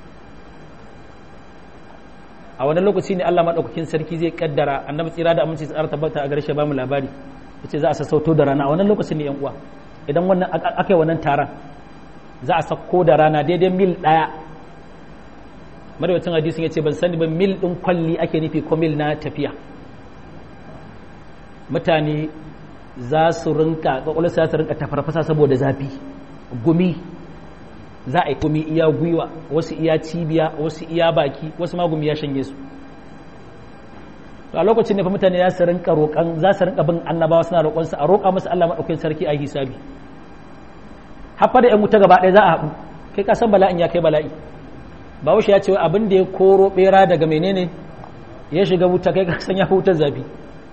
a wani lokaci ne Allah madaukakin sarki zai kaddara annabi tsira da aminci tsara tabbata a gare shi ba mu labari yace za a sassauto da rana a wannan lokacin ne yan uwa idan wannan aka yi wannan taron za a sako da rana daidai mil ɗaya madawacin hadisin ya ce ban sani ba mil ɗin kwalli ake nufi ko mil na tafiya mutane za su rinka ƙwaƙwalarsa za su rinka tafarfasa saboda zafi gumi za a yi gumi iya gwiwa wasu iya cibiya wasu iya baki wasu ma gumi ya shanye su a lokacin ne fa mutane za su rinka bin annabawa suna roƙon su a roƙa musu Allah madaukakin sarki a hisabi haffa da ƴan wuta gaba ɗaya za a haɗu kai ka san bala'in ya kai bala'i Bahaushe ya ce abin da ya koro bera daga menene ya shiga wuta kai ka san ya wutar zafi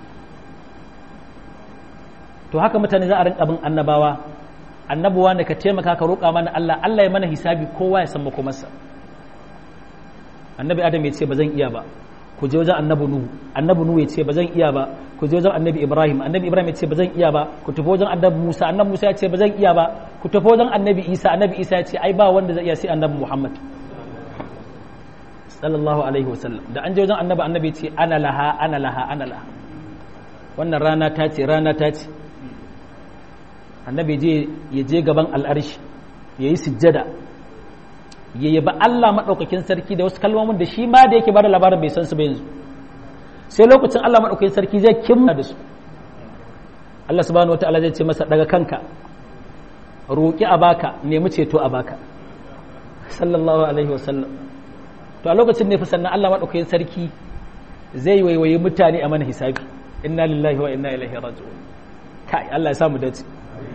to haka mutane za a rinka bin annabawa annabuwa ne ka taimaka ka roƙa mana Allah ya mana hisabi kowa ya san makomarsa annabi Adam ya ce ba zan iya ba ku je wajen annabi nuhu ya ce ba zan iya ba ku je wajen annabi ibrahim ya ce ba zan iya ba ku tafi wajen annabi musa ya ce ba zan iya ba ku tafi wajen annabi isa ya ce ai ba wanda zai iya sai annabi muhammad sallallahu alaihi wasallam da an je wajen annabi ya ce ana laha wannan rana ta ce annabi ya je gaban al'arshi ya yi sujjada ya yaba Allah maɗaukakin sarki da wasu kalmomin da shi ma da yake bada labarin bai san su ba yanzu sai lokacin Allah maɗaukakin sarki zai kimma da su Allah subhanahu wataala zai ce masa daga kanka roƙi a baka nemi ceto a baka sallallahu alaihi wasallam to a lokacin ne fa sannan Allah maɗaukakin sarki zai waiwaye mutane a mana hisabi inna lillahi wa inna ilaihi raji'un kai Allah ya samu dace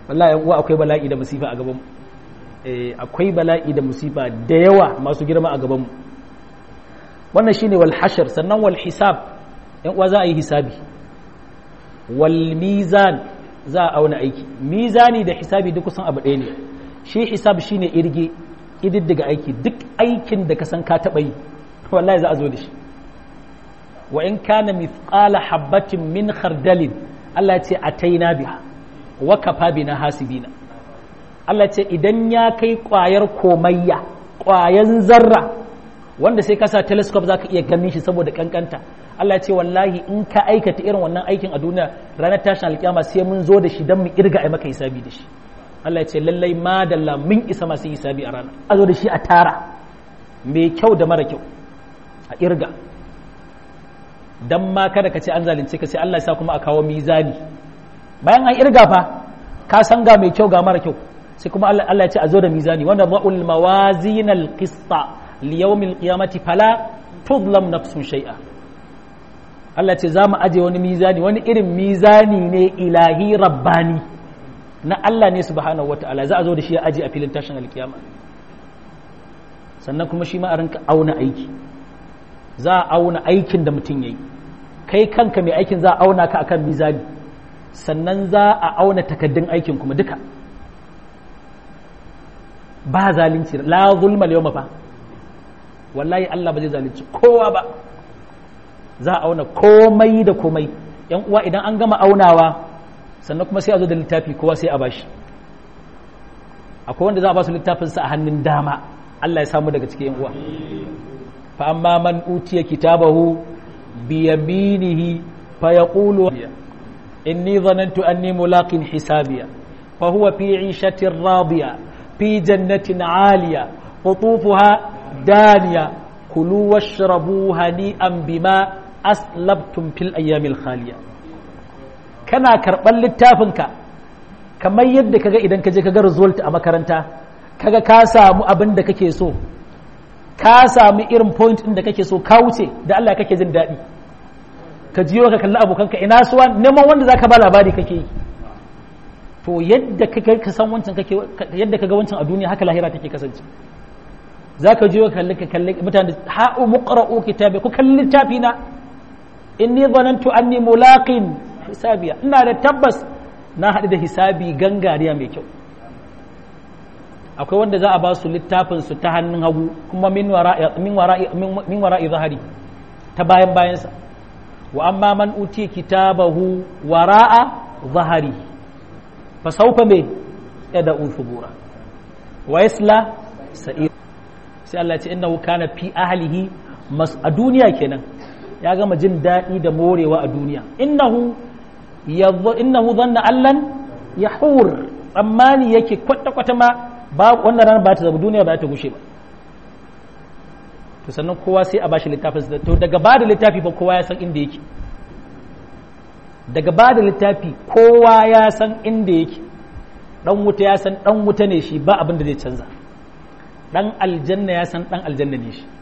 wallahi yan uwa akwai bala'i da musifa a gaban mu akwai bala'i da musifa da yawa masu girma a gaban mu wannan shine wal hashr sannan wal hisab yan uwa za a yi hisabi wal mizan za a auna aiki mizani da hisabi duk kusan abu ɗaya ne shi hisab shine irge ididdiga aiki duk aikin da ka san ka taɓa yi wallahi za a zo da shi wa in kana mithqala habatin min khardalin Allah ce ataina biha wa kafa bina hasibina Allah ce idan ya kai ƙwayar komayya ƙwayan zarra wanda sai ka sa telescope zaka iya ganin shi saboda kankanta Allah ce wallahi in ka aikata irin wannan aikin a duniya ranar tashin alkiyama sai mun zo da shi don mu irga ai maka hisabi da shi Allah ya ce lallai madalla mun isa masu hisabi a rana a zo da shi a tara mai kyau da mara kyau a irga dan ma kada ka ce an zalunce ka sai Allah ya sa kuma a kawo mizani bayan an irga fa ka san ga mai kyau ga mara kyau sai kuma Allah ya ce a zo da mizani wanda ba'ul mawazinal qista li yawmil qiyamati fala tudlam nafsun shay'a Allah ce za mu aje wani mizani wani irin mizani ne ilahi rabbani na Allah ne subhanahu wata'ala za a zo da shi ya aje a filin tashin alkiyama sannan kuma shi ma a rinka auna aiki za a auna aikin da mutum yayi kai kanka mai aikin za a auna ka akan mizani sannan za a auna takaddun aikin kuma duka ba zalunci la zulma yawma fa wallahi Allah ba zai zalunci kowa ba za a auna komai da komai yan uwa idan an gama aunawa sannan kuma sai a zo da littafi kowa sai a bashi akwai wanda za a ba su littafin sa a hannun dama Allah ya samu daga cikin yan uwa fa amma man utiya kitabahu bi yaminihi fa yaqulu inni dhanantu anni mulaqin hisabiya fa huwa fi 'ishatin radiya fi jannatin 'aliya qutufuha daniya kulu washrabu hani'an bima aslabtum fil ayyamil khaliya kana karban littafinka kamar yadda kaga idan ka je kaga result a makaranta kaga ka samu abin da kake so ka samu irin point din da kake so ka wuce da Allah kake jin daɗi ka jiyo ka kalli abokanka ina suwa neman wanda zaka ba labari kake yi to yadda ka san wancan kake yadda kaga wancan a duniya haka lahira take kasance zaka jiyo ka kalli mutane ha'u muqra'u kitabi ku kalli littafina inni zanantu anni mulaqin hisabiya ina da tabbas na haɗu da hisabi gangariya mai kyau akwai wanda za a ba su littafin su ta hannun hagu kuma min wara'i zahari ta bayan bayansa wa amma man uti kitabahu wara'a zahari fa sawfa me yad'u thubura wa yasla sa'ir sai Allah ya ce innahu kana fi ahlihi a duniya kenan ya gama jin daɗi da morewa a duniya innahu zanna allan yahur tsammani yake kwata-kwata ma ba wannan ranar ba ta zama duniya ba ta gushe ba to sannan kowa sai a bashi littafin to daga ba da littafi fa kowa ya san inda yake daga ba da littafi kowa ya san inda yake dan wuta ya san dan wuta ne shi ba abin da zai canza dan aljanna ya san dan aljanna ne shi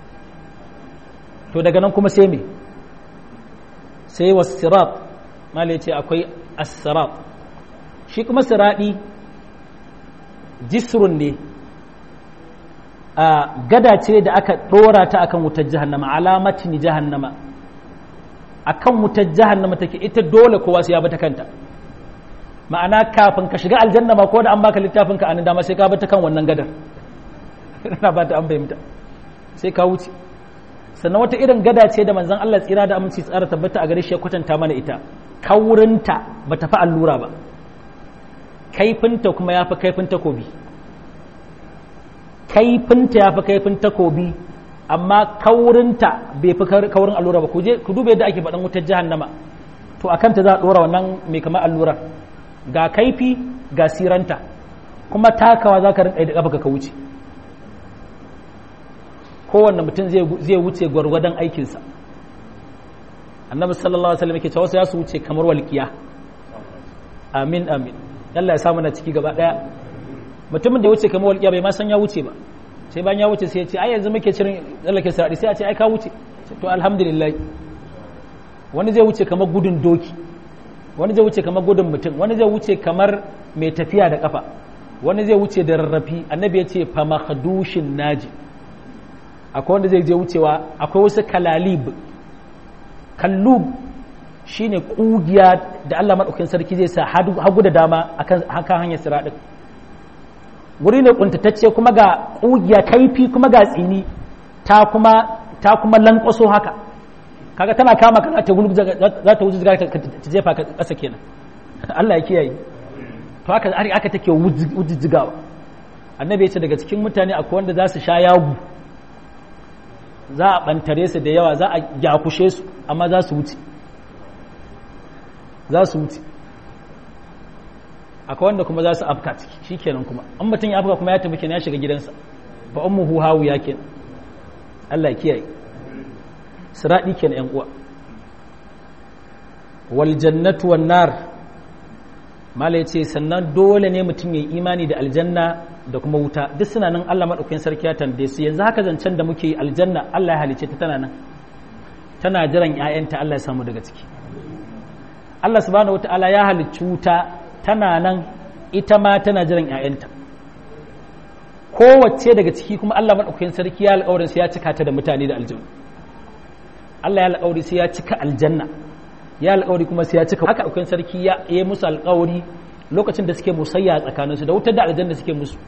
to daga nan kuma sai me sai was-sirat mala yace akwai as-sirat shi kuma siradi jisrun ne a gada ce da aka dora ta akan wutar jahannama alamatin jahannama akan wutar jahannama take ita dole kowa sai ya bi ta kanta ma'ana kafin ka shiga aljanna ma ko da an baka littafin ka anan dama sai ka bi ta kan wannan gadar ina ba ta an bayyana sai ka wuce sannan wata irin gada ce da manzon Allah tsira da aminci tsara tabbata a gare shi ya kwatanta mana ita kaurinta ba ta fi allura ba kaifinta kuma ya fi kaifin takobi kaifinta ya fi kaifin takobi amma kaurinta bai fi kaurin allura ba ku dube yadda ake faɗin wutar jahannama to akan ta za a ɗora wannan mai kamar allura ga kaifi ga siranta kuma takawa za ka rinƙa da ƙafa ka wuce kowanne mutum zai wuce gwargwadon aikinsa annabi sallallahu alaihi wasallam yake cewa wasu ya su wuce kamar walƙiya amin amin Allah ya samu na ciki gaba daya mutumin da ya wuce kamar walƙiya bai ma san ya wuce ba sai bayan ya wuce sai ya ce ai yanzu muke cirin tsallake sarari sai a ce ai ka wuce to alhamdulillah wani zai wuce kamar gudun doki wani zai wuce kamar gudun mutum wani zai wuce kamar mai tafiya da kafa wani zai wuce da rarrafi annabi ya ce fa makhdushin naji akwai wanda zai je wucewa akwai wasu kallub shine kugiya da Allah madaukakin sarki zai sa hagu da dama akan hanyar siradin guri ne kuntatacce kuma ga kugiya kaifi kuma ga tsini ta kuma lankwaso haka kaga tana kama kana ta gulu za ta wuce ta jefa ka kasa kenan Allah ya kiyaye to haka aka take wujjigawa annabi ya ce daga cikin mutane akwai wanda za su sha yagu za a bantare su da yawa za a gyakushe su amma za su wuce akwai wanda kuma za su afka ciki shikenan kuma an mutum ya afka kuma ya tafi kenan ya shiga gidansa fa ummuhu hawiya kenan Allah ya kiyaye siradi kenan yan uwa wal jannatu wan nar mala yace sannan dole ne mutum ya yi imani da aljanna da kuma wuta duk suna nan Allah madaukakin sarki ya tambaye su yanzu haka zancen da muke aljanna Allah ya halice ta tana nan tana jiran ƴaƴanta Allah ya samu daga ciki Allah subhanahu wataala ya halicci wuta tana nan ita ma tana jiran ƴaƴanta kowace daga ciki kuma Allah madaukakin sarki ya alƙawarin sai ya cika ta da mutane da aljanna Allah ya alƙawari sai ya cika aljanna ya alƙawari kuma sai ya cika haka madaukakin sarki ya yi musu alƙawari lokacin da suke musayya tsakaninsu da wutar da aljanna suke musu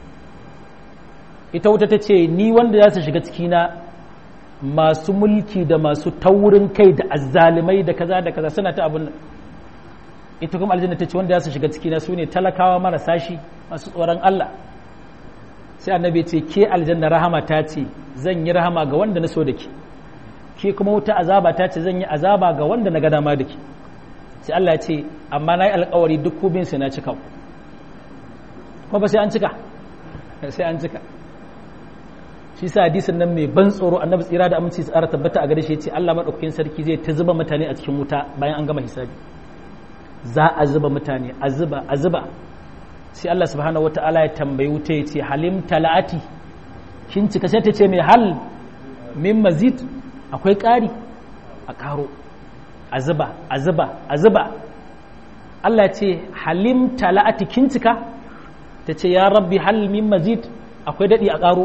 ita wuta ta ce ni wanda za su shiga cikina masu mulki da masu taurin kai da azzalimai da kaza suna ta abin ita kuma aljanna ta ce wanda za su shiga cikina su ne talakawa marasa shi masu tsoron Allah sai annabi ce ke aljanna rahama ta ce zan yi rahama ga wanda na so da ke kuma wuta azaba ta ce zan yi azaba ga wanda na ga dama da ke sai Allah ya ce amma na yi alkawari duk kubin sai na cika kuma ba sai an cika sai an cika shi sa hadisin nan mai ban tsoro annabi tsira da aminci tsara tabbata a gare shi ya ce Allah madaukakin sarki zai ta zuba mutane a cikin wuta bayan an gama hisabi za a zuba mutane a zuba sai Allah subhanahu wataala ya tambayi wuta ya ce halim talati kin cika sai ta ce mai hal min mazid akwai ƙari a ƙaro a zuba Allah ya ce halim tala'ati kin cika ta ce ya rabbi hal min mazid akwai daɗi a ƙaro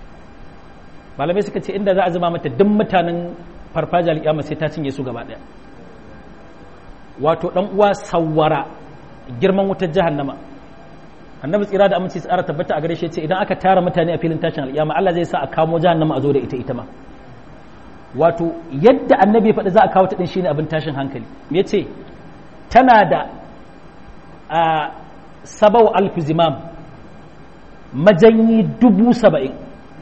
malamai suka ce inda za a zuba mata duk mutanen farfajiyar alƙiyama sai ta cinye su gaba ɗaya wato ɗan uwa sawwara girman wutar jahannama annabi tsira da aminci tsara tabbata a gare shi ce idan aka tara mutane a filin tashin alƙiyama Allah zai sa a kamo jahannama a zo da ita ma wato yadda annabi ya faɗi za a kawo ta ɗin shine abin tashin hankali ya ce tana da sabau alfi zimam majanyi 70,000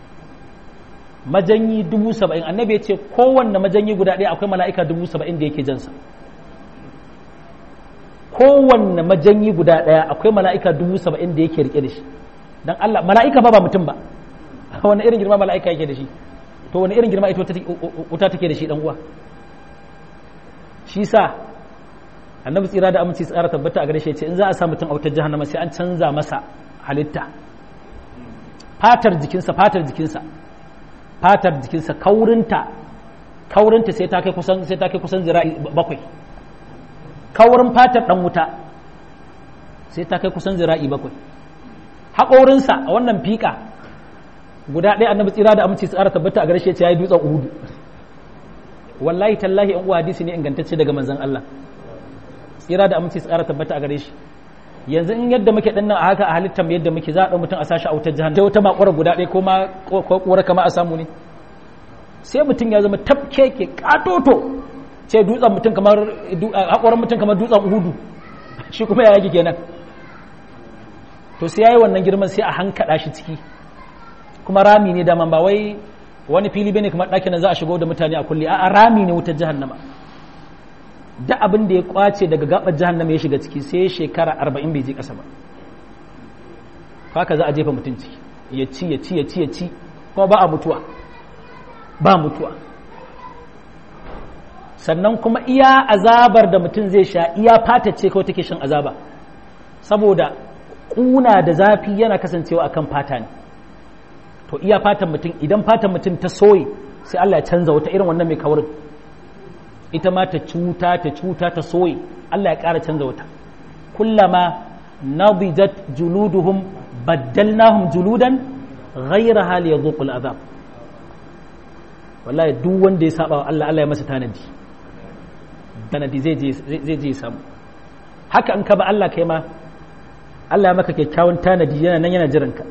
annabi ya ce kowanne majanyi guda ɗaya akwai mala'ika 70,000 da yake jansa kowanne majanyi guda ɗaya akwai mala'ika 70,000 da yake rike da shi don Allah mala'ika ba mutum ba wani irin girma mala'ika yake da shi to wani irin girma ita wuta take da shi dan uwa shi sa annabi tsira da aminci tsara tabbata a gare shi ce in za a sa mutum a wutar jahannama sai an canza masa halitta fatar jikinsa kaurinta sai ta kai kusan zira'i 7 kaurin fatar dan wuta sai ta kai kusan zira'i 7 haƙorinsa a wannan fiƙa guda ɗaya annabi tsira da aminci tsara tabbata a gare shi ya yi dutsen uhudu wallahi tallahi an uwa hadisi ne ingantacce daga manzon Allah tsira da aminci tsara tabbata a gare shi yanzu in yadda muke dinnan a haka a halittar mu yadda muke za a ɗau mutum a sashi a wutar jahannama sai wata makwara guda ɗaya ko ma kora kama a samu ne sai mutum ya zama tafkeke katoto ce dutsen mutum kamar haƙoran mutum kamar dutsen uhudu shi kuma ya yage kenan to sai yayi wannan girman sai a hankada shi ciki kuma rami ne daman ba wai wani fili bane kamar ɗakin za a shigo da mutane a kulli a rami ne wutar jahannama da abin da ya kwace daga gabar jahannama ya shiga ciki sai shekara 40 bai je ƙasa ba haka za a jefa mutum ciki ya ci kuma ba mutuwa sannan kuma iya azabar da mutum zai sha iya fata ce kawai take shan azaba saboda ƙuna da zafi yana kasancewa akan fata ne to iya fatan mutum idan fatan mutum ta soye sai Allah ya canza wata irin wannan mai kaurin ita ma ta cuta ta soye Allah ya ƙara canza wata kullama nadijat juluduhum baddalnahum juludan ghayraha liyadhuqul azab. wallahi duk wanda ya saba wa Allah, Allah ya masa tanadi zai je samu. haka in ka ba Allah kai ma Allah ya maka kyakkyawan tanadi yana nan yana jiranka.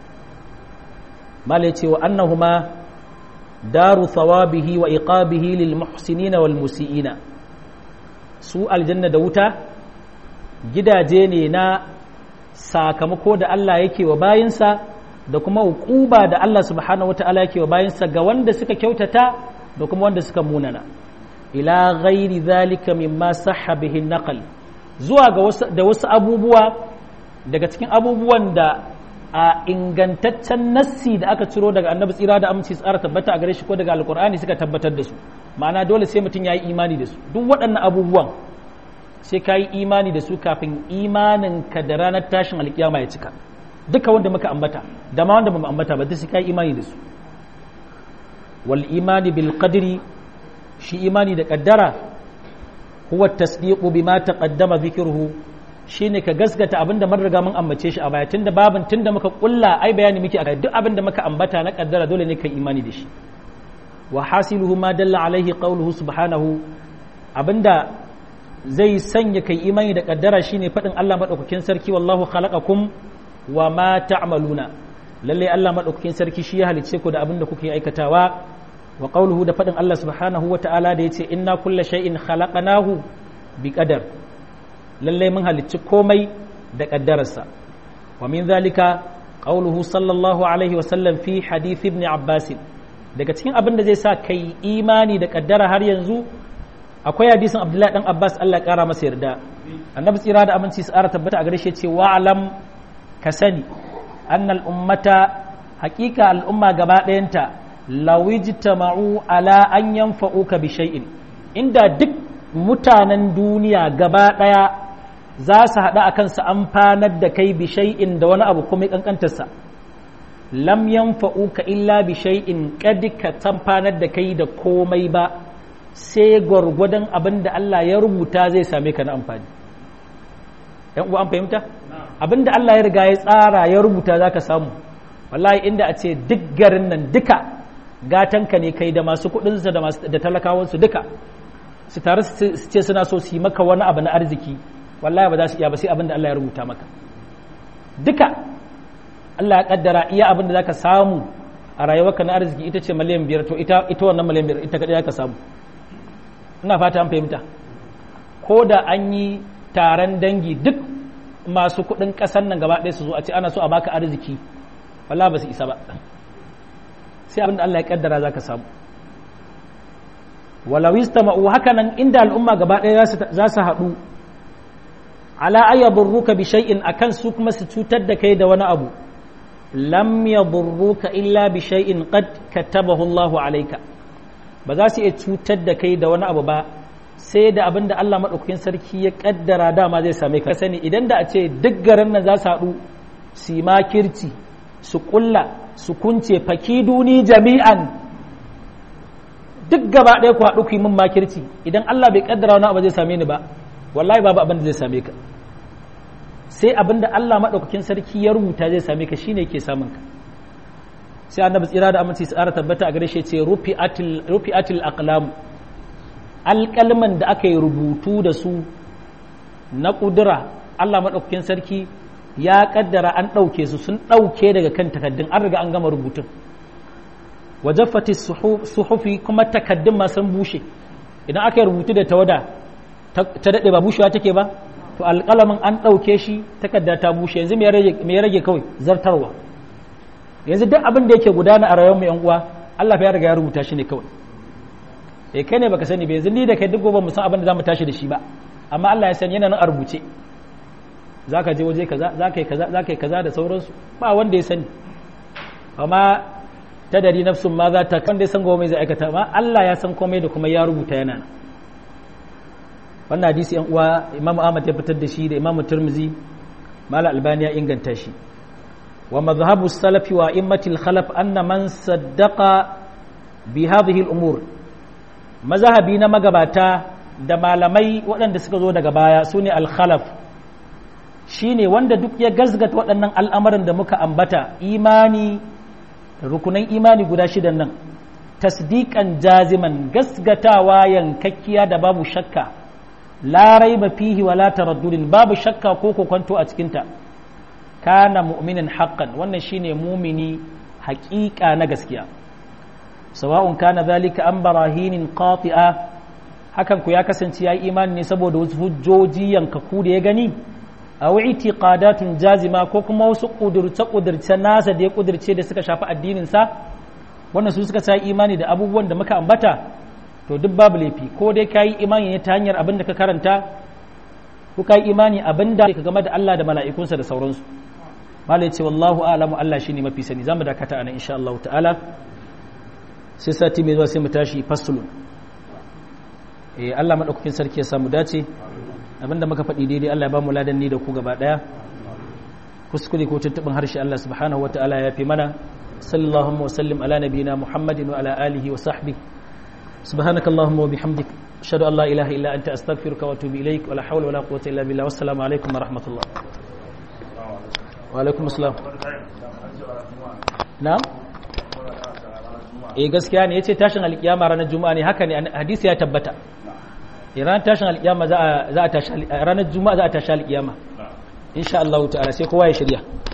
mala yace wa annahuma daru thawabihi wa iqabihi lil muhsinina wal musiiina, su aljanna da wuta gidaje ne na sakamako da Allah yake wa bayinsa da kuma hukuba da Allah subhanahu wataala yake wa bayinsa ga wanda suka kyautata da kuma wanda suka munana. ila ghairi zalika mimma sahha bihi naqal, zuwa ga wasu abubuwa daga cikin abubuwan da a ingantaccen nassi da aka ciro daga annabi tsira da aminci tsara tabbata a gare shi ko daga alkur'ani suka tabbatar da su. ma'ana dole sai mutum ya yi imani da su. duk waɗannan abubuwan sai ka yi imani da su kafin imaninka da ranar tashin alkiyama ya cika. duka wanda muka ambata da ma wanda ba mu ambata ba duk sai ka yi imani da su. wal imani bil qadri, shi imani da kaddara, huwa tasdiqu bima taqaddama dhikruhu, shine ka gaskata abinda mun riga mun ambace shi a baya. tunda muka kulla ai bayani muke akai duk abinda muka ambata na kaddara dole ne kai imani da shi. wa hasiluhu ma dalla alaihi qawluhu subhanahu, abinda zai sanya kai imani da kaddara shine fadin Allah madaukakin sarki wallahu khalaqakum wa ma ta'maluna, lalle Allah madaukakin sarki shi ya halice ku da abinda kuke aikatawa. wa qawluhu da fadin Allah subhanahu wa ta'ala da yace inna kulla shay'in khalaqnahu bi qadar, lalle mun halicci komai da kaddararsa. wa min zalika qawluhu sallallahu alaihi wa sallam fi hadith ibn Abbas, daga cikin abin da zai sa kai imani da kaddara har yanzu akwai hadisin Abdullahi dan Abbas, Allah ya kara masa yarda. annabi tsira da aminci tsara tabbata a gare shi yace wa alam, ka sani, annal ummata, haqiqa al umma gaba ɗayanta, lawijtama'u ala an yanfa'uka bi shay'in, inda duk mutanen duniya gaba daya za su hada akan su amfanar da kai bi shay'in da wani abu kuma kankantarsa, lam yanfa'uka illa bi shay'in, kad ka amfanar da kai da komai ba sai gwargwadon abin da Allah ya rubuta zai same ka na amfani. yan uwa an fahimta? abin da Allah ya riga ya tsara ya rubuta zaka samu. wallahi inda a ce duk garin nan duka gatanka ne kai da masu kudinsa da talakawansu duka su tare su ce suna so su yi maka wani abu na arziki, wallahi ba za su iya ba sai abin da Allah ya rubuta maka. duka Allah ya kaddara iya abin da zaka samu a rayuwarka na arziki ita ce miliyan 5, to ita wannan miliyan 5 ita kadai zaka samu. ina fata an fahimta. ko da an yi taron dangi duk masu kudin kasan nan gaba ɗaya su zo a ce ana so a baka arziki, wallahi ba su isa ba sai abin da Allah ya kaddara zaka samu. walau istama'u, haka nan inda al'umma gaba ɗaya za su haɗu ala ayyadurruka bi shay'in, akan su kuma su cutar da kai da wani abu, lam yadurruka illa bi shay'in qad katabahu Allahu alayka, ba za su iya cutar da kai da wani abu ba sai da abin da Allah madaukakin sarki ya kaddara dama zai same ka. sani idan da a ce duk garin nan za su haɗu su makirci, su kulla, su kunce fakiduni jami'an, duk gaba ɗaya ku haɗu ku yi min makirci, idan Allah bai kaddara wani abu zai same ni ba, wallahi babu abin da zai same ka. sai abin da Allah maɗaukakin sarki ya rubuta zai same ka shine ke samun ka. sai annabi tsira da aminci su tabbata a gare shi ce rufi'atil aqlam, alƙalman da aka yi rubutu da su na ƙudura Allah maɗaukakin sarki ya kaddara an ɗauke su, sun ɗauke daga kan takaddun, an riga an gama rubutun. wajaffati suhufi, kuma takaddun ma sun bushe. idan aka yi rubutu da tawada ta daɗe ba bushewa take ba, to alƙalamin an ɗauke shi, takadda ta bushe. yanzu me ya rage kawai? zartarwa. yanzu duk abin da yake gudana a rayuwar mu yan uwa, Allah ya riga ya rubuta shi ne kawai. kai ne baka sani ba, yanzu ni da kai duk gobe mu san abin da zamu tashi da shi ba, amma Allah ya sani yana nan a rubuce. zaka je waje kaza, zaka yi kaza, zaka yi kaza da sauransu, ba wanda ya sani. amma tadari nafsun ma za ta, wanda ya san gobe mai zai aikata, ma Allah ya san komai da kuma ya rubuta yana nan. wannan hadisi yan uwa Imam Ahmad ya fitar da shi da Imam Tirmidhi, Malam Albani ya inganta shi. wa madhhabu salafi wa immatil khalaf anna man saddaqa bi hadhihi al-umur, mazhabi na magabata da malamai waɗanda suka zo daga baya sune al-khalaf, shine wanda duk ya gazgata waɗannan al'amuran da muka ambata imani rukunan imani guda shidan nan tasdiqan jaziman gasgatawa yankakkiya da babu shakka la raiba fihi wala taraddudin babu shakka ko kokonto a cikin ta kana mu'minin haqqan wannan shine mumini haƙiƙa na gaskiya sawa'un kana zalika an barahinin qati'a hakan ku ya kasance ya imani ne saboda wasu hujjoji yankaku da ya gani aw itiqadatun jazima ko kuma wasu kudurce nasa da ya kudurce da suka shafi addinin sa wannan su suka sa imani da abubuwan da muka ambata to duk babu laifi ko dai kai imani ne ta hanyar abin da ka karanta ko kai imani abin da ka game da Allah da mala'ikunsa da sauransu malai ce wallahu a'lamu Allah shine mafi sani zamu dakata anan insha Allah ta'ala sai sati mai zuwa sai mu tashi faslun Allah madaukakin sarki ya samu dace abinda muka faɗi daidai Allah ya ba mu ladan ni da ku gaba daya kuskure ko tuntuɓin harshe Allah subhanahu wataala ya fi mana sallallahu wa sallim ala nabiyina Muhammadin wa ala alihi wa sahbihi subhanakallahumma wa bihamdik ashhadu an la ilaha illa anta astaghfiruka wa atubu ilaik wa la hawla wa la quwwata illa billah wassalamu alaikum wa rahmatullah wa alaikum assalam na'am gaskiya ne yace tashin alkiyama ranar juma'a ne haka ne hadisi ya tabbata ranar tashin alkiyama za a tashi ranar juma'a za a tashi alkiyama insha Allah ta'ala sai kowa ya shirya